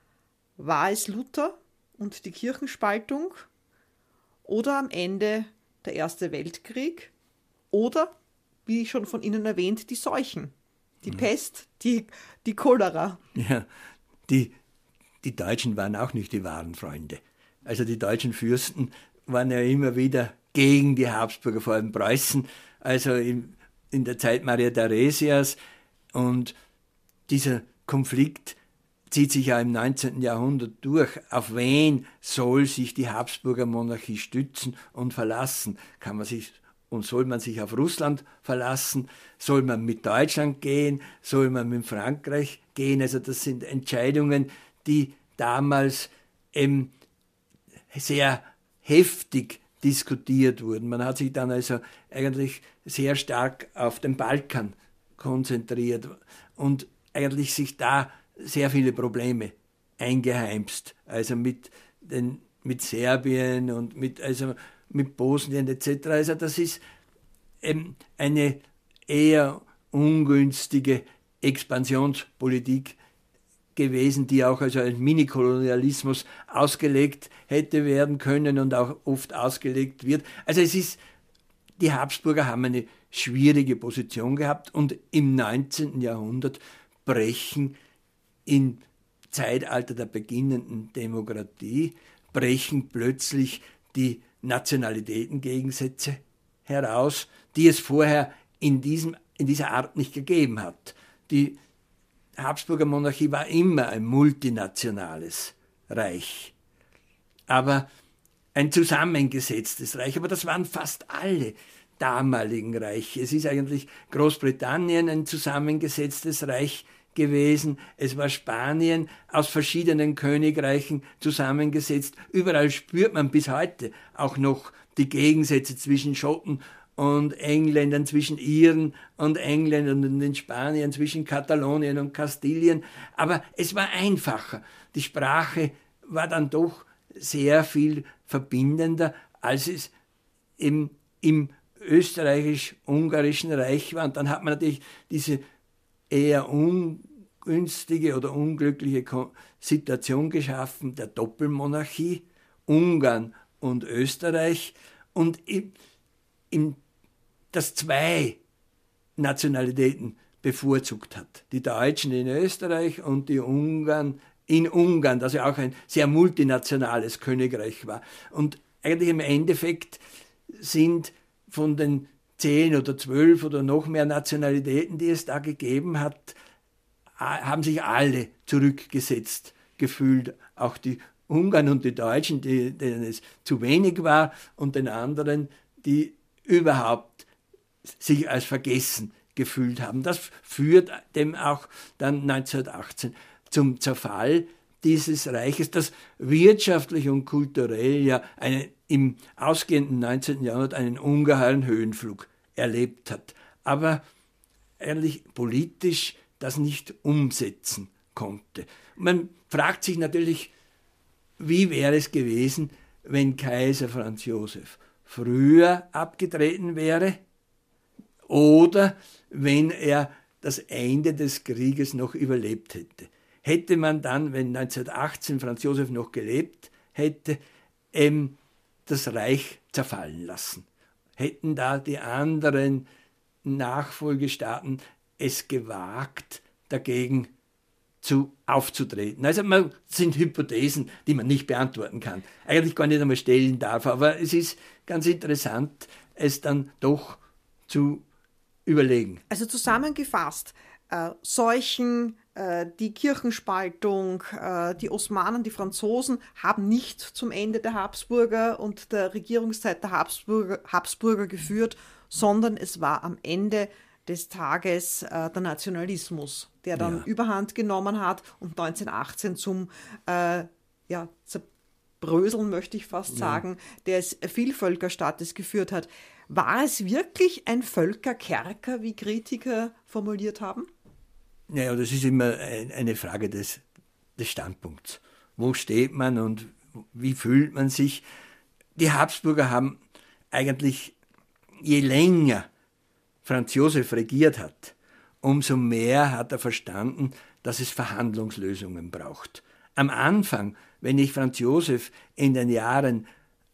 S1: War es Luther und die Kirchenspaltung? Oder am Ende der Erste Weltkrieg? Oder, wie schon von Ihnen erwähnt, die Seuchen? Die Pest, die, die Cholera.
S2: Ja, die, die Deutschen waren auch nicht die wahren Freunde. Also die deutschen Fürsten waren ja immer wieder gegen die Habsburger, vor allem Preußen, also in, in der Zeit Maria Theresias. Und dieser Konflikt zieht sich ja im neunzehnten Jahrhundert durch. Auf wen soll sich die Habsburger Monarchie stützen und verlassen? Kann man sich Und soll man sich auf Russland verlassen? Soll man mit Deutschland gehen? Soll man mit Frankreich gehen? Also das sind Entscheidungen, die damals ähm, sehr heftig diskutiert wurden. Man hat sich dann also eigentlich sehr stark auf den Balkan konzentriert und eigentlich sich da sehr viele Probleme eingeheimst. Also mit, den, mit Serbien und mit... Also mit Bosnien et cetera. Also das ist ähm, eine eher ungünstige Expansionspolitik gewesen, die auch also als Mini-Kolonialismus ausgelegt hätte werden können und auch oft ausgelegt wird. Also es ist, die Habsburger haben eine schwierige Position gehabt und im neunzehnten Jahrhundert brechen im Zeitalter der beginnenden Demokratie, brechen plötzlich die Nationalitätengegensätze heraus, die es vorher in, diesem, in dieser Art nicht gegeben hat. Die Habsburger Monarchie war immer ein multinationales Reich, aber ein zusammengesetztes Reich. Aber das waren fast alle damaligen Reiche. Es ist eigentlich Großbritannien ein zusammengesetztes Reich gewesen. Es war Spanien aus verschiedenen Königreichen zusammengesetzt. Überall spürt man bis heute auch noch die Gegensätze zwischen Schotten und Engländern, zwischen Iren und Engländern und den Spaniern, zwischen Katalonien und Kastilien. Aber es war einfacher. Die Sprache war dann doch sehr viel verbindender, als es im, im österreichisch-ungarischen Reich war. Und dann hat man natürlich diese eher ungünstige oder unglückliche Situation geschaffen der Doppelmonarchie, Ungarn und Österreich, und im, im, das zwei Nationalitäten bevorzugt hat. Die Deutschen in Österreich und die Ungarn in Ungarn, das ja auch ein sehr multinationales Königreich war. Und eigentlich im Endeffekt sind von den zehn oder zwölf oder noch mehr Nationalitäten, die es da gegeben hat, haben sich alle zurückgesetzt gefühlt. Auch die Ungarn und die Deutschen, die, denen es zu wenig war, und den anderen, die überhaupt sich als vergessen gefühlt haben. Das führt dem auch dann neunzehnhundertachtzehn zum Zerfall dieses Reiches, das wirtschaftlich und kulturell ja einen, im ausgehenden neunzehnten Jahrhundert einen ungeheuren Höhenflug erlebt hat, aber eigentlich politisch das nicht umsetzen konnte. Man fragt sich natürlich, wie wäre es gewesen, wenn Kaiser Franz Josef früher abgetreten wäre oder wenn er das Ende des Krieges noch überlebt hätte. Hätte man dann, wenn neunzehnhundertachtzehn Franz Josef noch gelebt hätte, ähm, das Reich zerfallen lassen? Hätten da die anderen Nachfolgestaaten es gewagt, dagegen zu, aufzutreten? Also man, das sind Hypothesen, die man nicht beantworten kann. Eigentlich gar nicht einmal stellen darf, aber es ist ganz interessant, es dann doch zu überlegen.
S1: Also zusammengefasst, äh, Seuchen, Die Kirchenspaltung, die Osmanen, die Franzosen haben nicht zum Ende der Habsburger und der Regierungszeit der Habsburger, Habsburger geführt, sondern es war am Ende des Tages der Nationalismus, der dann ja. Überhand genommen hat und neunzehnhundertachtzehn zum äh, ja, Zerbröseln, möchte ich fast ja. sagen, des Vielvölkerstaates geführt hat. War es wirklich ein Völkerkerker, wie Kritiker formuliert haben?
S2: Naja, das ist immer eine Frage des, des Standpunkts. Wo steht man und wie fühlt man sich? Die Habsburger haben eigentlich, je länger Franz Josef regiert hat, umso mehr hat er verstanden, dass es Verhandlungslösungen braucht. Am Anfang, wenn ich Franz Josef in den Jahren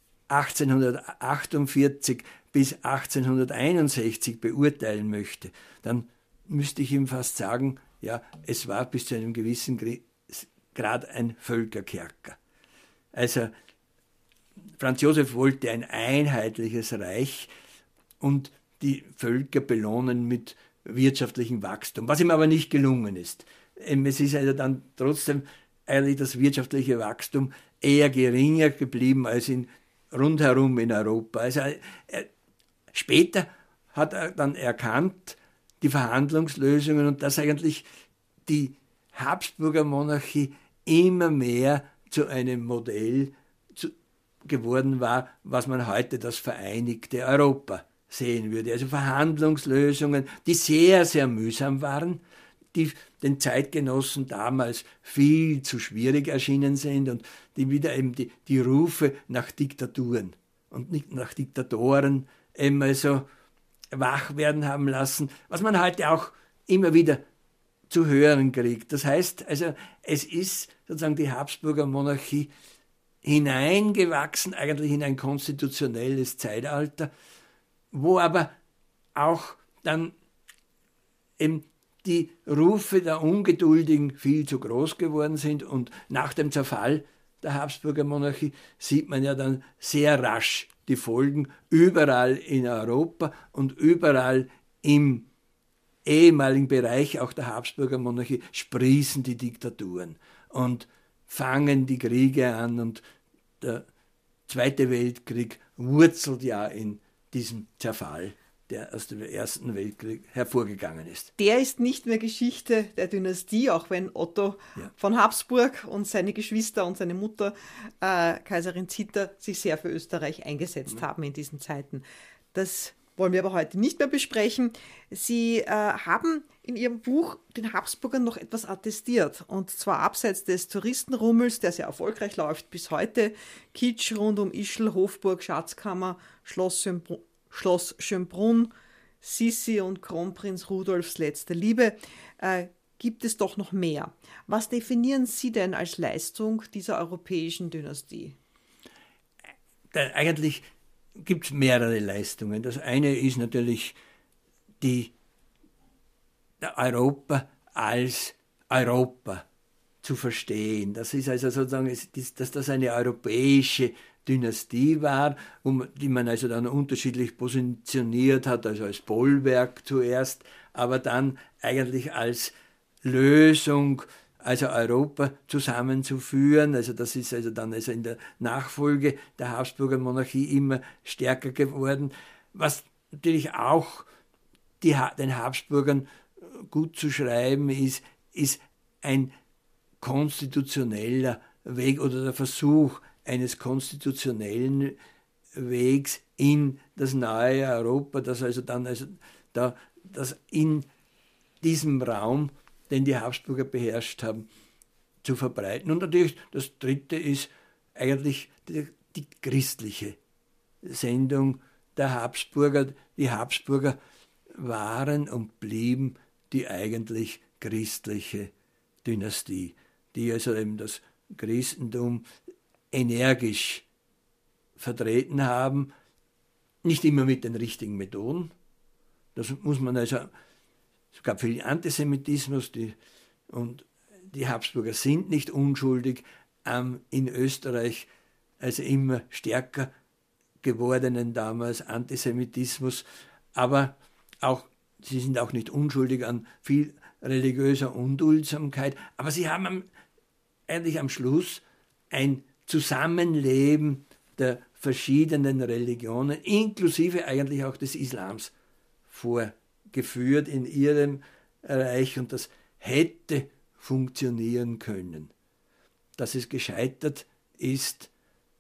S2: achtzehnhundertachtundvierzig bis achtzehnhunderteinundsechzig beurteilen möchte, dann müsste ich ihm fast sagen, ja, es war bis zu einem gewissen Grad ein Völkerkerker. Also Franz Josef wollte ein einheitliches Reich und die Völker belohnen mit wirtschaftlichem Wachstum, was ihm aber nicht gelungen ist. Es ist also dann trotzdem eigentlich das wirtschaftliche Wachstum eher geringer geblieben als in, rundherum in Europa. Also er, später hat er dann erkannt, die Verhandlungslösungen und dass eigentlich die Habsburger Monarchie immer mehr zu einem Modell zu, geworden war, was man heute das vereinigte Europa sehen würde. Also Verhandlungslösungen, die sehr, sehr mühsam waren, die den Zeitgenossen damals viel zu schwierig erschienen sind und die wieder eben die, die Rufe nach Diktaturen und nicht nach Diktatoren eben also wach werden haben lassen, was man heute auch immer wieder zu hören kriegt. Das heißt, also es ist sozusagen die Habsburger Monarchie hineingewachsen, eigentlich in ein konstitutionelles Zeitalter, wo aber auch dann eben die Rufe der Ungeduldigen viel zu groß geworden sind und nach dem Zerfall der Habsburger Monarchie sieht man ja dann sehr rasch die Folgen überall in Europa und überall im ehemaligen Bereich auch der Habsburger Monarchie sprießen die Diktaturen und fangen die Kriege an und der Zweite Weltkrieg wurzelt ja in diesem Zerfall, der aus dem Ersten Weltkrieg hervorgegangen ist.
S1: Der ist nicht mehr Geschichte der Dynastie, auch wenn Otto ja. von Habsburg und seine Geschwister und seine Mutter, äh, Kaiserin Zita, sich sehr für Österreich eingesetzt ja. haben in diesen Zeiten. Das wollen wir aber heute nicht mehr besprechen. Sie äh, haben in Ihrem Buch den Habsburgern noch etwas attestiert, und zwar abseits des Touristenrummels, der sehr erfolgreich läuft bis heute, Kitsch rund um Ischl, Hofburg, Schatzkammer, Schloss Schönbrunn, Schloss Schönbrunn, Sissi und Kronprinz Rudolfs letzte Liebe, äh, gibt es doch noch mehr. Was definieren Sie denn als Leistung dieser europäischen Dynastie?
S2: Da, eigentlich gibt es mehrere Leistungen. Das eine ist natürlich die Europa als Europa zu verstehen. Das ist also sozusagen, dass das eine europäische Dynastie war, um die man also dann unterschiedlich positioniert hat, also als Bollwerk zuerst, aber dann eigentlich als Lösung, also Europa zusammenzuführen. Also das ist also dann also in der Nachfolge der Habsburger Monarchie immer stärker geworden, was natürlich auch die, den Habsburgern gut zu schreiben ist, ist ein konstitutioneller Weg oder der Versuch eines konstitutionellen Wegs in das neue Europa, das also dann also da, das in diesem Raum, den die Habsburger beherrscht haben, zu verbreiten. Und natürlich das Dritte ist eigentlich die, die christliche Sendung der Habsburger. Die Habsburger waren und blieben die eigentlich christliche Dynastie, die also eben das Christentum energisch vertreten haben, nicht immer mit den richtigen Methoden. Das muss man also, es gab viel Antisemitismus, die, und die Habsburger sind nicht unschuldig am in Österreich also immer stärker gewordenen damals Antisemitismus, aber auch sie sind auch nicht unschuldig an viel religiöser Unduldsamkeit, aber sie haben am, eigentlich am Schluss ein Zusammenleben der verschiedenen Religionen, inklusive eigentlich auch des Islams, vorgeführt in ihrem Reich, und das hätte funktionieren können. Dass es gescheitert ist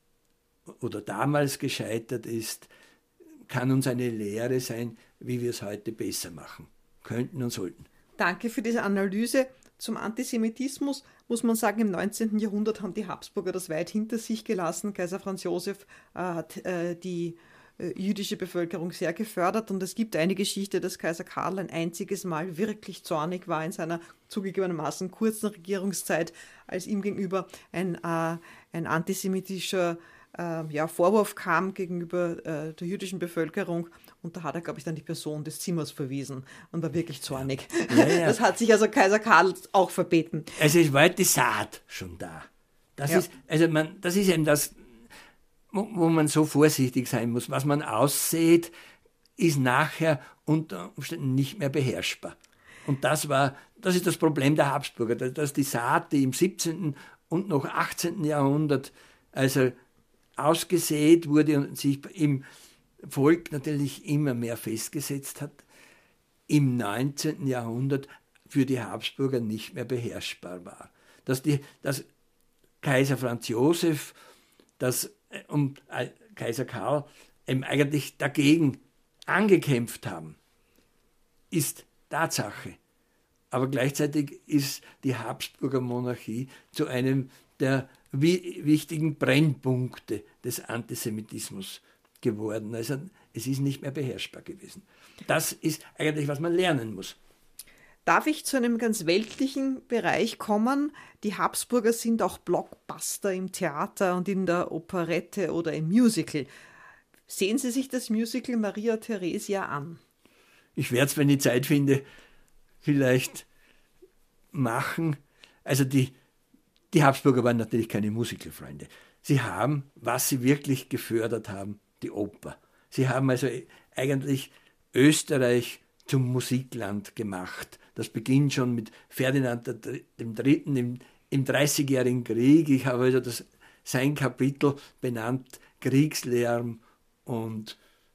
S2: oder damals gescheitert ist, kann uns eine Lehre sein, wie wir es heute besser machen könnten und sollten.
S1: Danke für diese Analyse. Zum Antisemitismus muss man sagen, im neunzehnten Jahrhundert haben die Habsburger das weit hinter sich gelassen. Kaiser Franz Josef äh, hat äh, die äh, jüdische Bevölkerung sehr gefördert, und es gibt eine Geschichte, dass Kaiser Karl ein einziges Mal wirklich zornig war in seiner zugegebenermaßen kurzen Regierungszeit, als ihm gegenüber ein, äh, ein antisemitischer äh, ja, Vorwurf kam gegenüber äh, der jüdischen Bevölkerung, und da hat er, glaube ich, dann die Person des Zimmers verwiesen und war wirklich zornig. Ja, ja. Das hat sich also Kaiser Karl auch verbeten.
S2: Also es war die Saat schon da. Das, ja. ist, also man, das ist eben das, wo, wo man so vorsichtig sein muss. Was man aussät, ist nachher unter Umständen nicht mehr beherrschbar. Und das war, das ist das Problem der Habsburger, dass die Saat, die im siebzehnten und noch achtzehnten Jahrhundert also ausgesät wurde und sich im Volk natürlich immer mehr festgesetzt hat, im neunzehnten Jahrhundert für die Habsburger nicht mehr beherrschbar war. Dass, die, dass Kaiser Franz Josef das, und Kaiser Karl eben eigentlich dagegen angekämpft haben, ist Tatsache. Aber gleichzeitig ist die Habsburger Monarchie zu einem der wichtigen Brennpunkte des Antisemitismus geworden. Also es ist nicht mehr beherrschbar gewesen. Das ist eigentlich, was man lernen muss.
S1: Darf ich zu einem ganz weltlichen Bereich kommen? Die Habsburger sind auch Blockbuster im Theater und in der Operette oder im Musical. Sehen Sie sich das Musical Maria Theresia an?
S2: Ich werde es, wenn ich Zeit finde, vielleicht machen. Also die, die Habsburger waren natürlich keine Musicalfreunde. Sie haben, was sie wirklich gefördert haben, die Oper. Sie haben also eigentlich Österreich zum Musikland gemacht. Das beginnt schon mit Ferdinand dem Dritten im, im Dreißigjährigen Krieg. Ich habe also das, sein Kapitel benannt, Kriegslärm und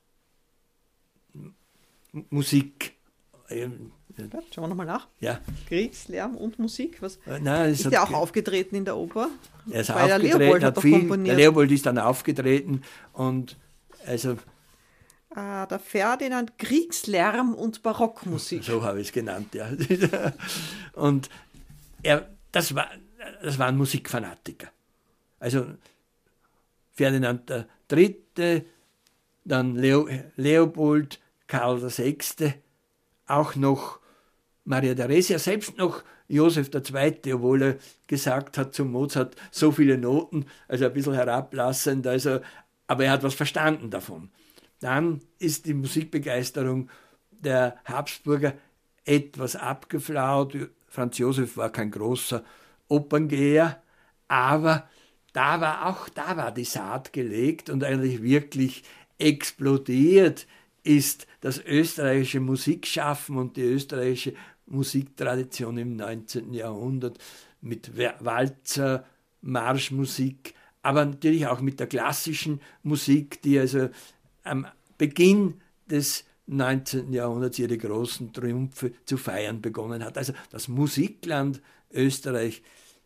S2: Musik.
S1: Ja, schauen wir nochmal nach.
S2: Ja.
S1: Kriegslärm und Musik. Was?
S2: Nein,
S1: ist der auch aufgetreten in der Oper?
S2: Er ist
S1: Weil
S2: aufgetreten,
S1: der Leopold
S2: hat
S1: hat
S2: viel,
S1: komponiert.
S2: Der Leopold ist dann aufgetreten und also
S1: Ah, der Ferdinand, Kriegslärm und Barockmusik.
S2: So habe ich es genannt, ja. Und er, das, war, das waren Musikfanatiker. Also Ferdinand der Dritte, dann Leo, Leopold, Karl der Sechste, auch noch Maria Theresia, selbst noch Josef der Zweite, obwohl er gesagt hat zu Mozart, so viele Noten, also ein bisschen herablassend, also, aber er hat was verstanden davon. Dann ist die Musikbegeisterung der Habsburger etwas abgeflaut. Franz Josef war kein großer Operngeher, aber da war auch da war die Saat gelegt und eigentlich wirklich explodiert ist das österreichische Musikschaffen und die österreichische Musiktradition im neunzehnten Jahrhundert mit Walzer, Marschmusik, aber natürlich auch mit der klassischen Musik, die also am Beginn des neunzehnten Jahrhunderts ihre großen Triumphe zu feiern begonnen hat. Also das Musikland Österreich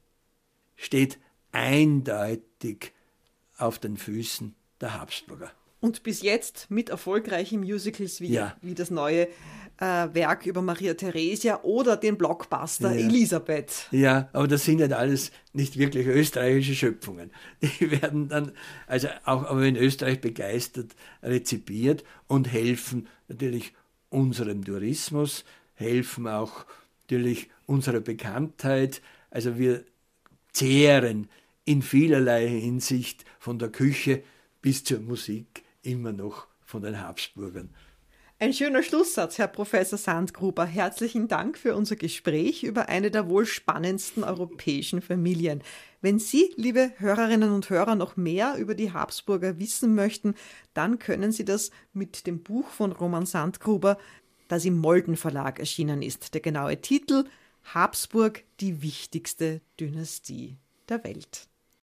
S2: steht eindeutig auf den Füßen der Habsburger.
S1: Und bis jetzt mit erfolgreichen Musicals wie,
S2: ja.
S1: wie das neue äh, Werk über Maria Theresia oder den Blockbuster ja. Elisabeth.
S2: Ja, aber das sind halt alles nicht wirklich österreichische Schöpfungen. Die werden dann also auch aber in Österreich begeistert rezipiert und helfen natürlich unserem Tourismus, helfen auch natürlich unserer Bekanntheit. Also wir zehren in vielerlei Hinsicht von der Küche bis zur Musik immer noch von den Habsburgern.
S1: Ein schöner Schlusssatz, Herr Professor Sandgruber. Herzlichen Dank für unser Gespräch über eine der wohl spannendsten europäischen Familien. Wenn Sie, liebe Hörerinnen und Hörer, noch mehr über die Habsburger wissen möchten, dann können Sie das mit dem Buch von Roman Sandgruber das im Molden Verlag erschienen ist. Der genaue Titel: Habsburg, die wichtigste Dynastie der Welt.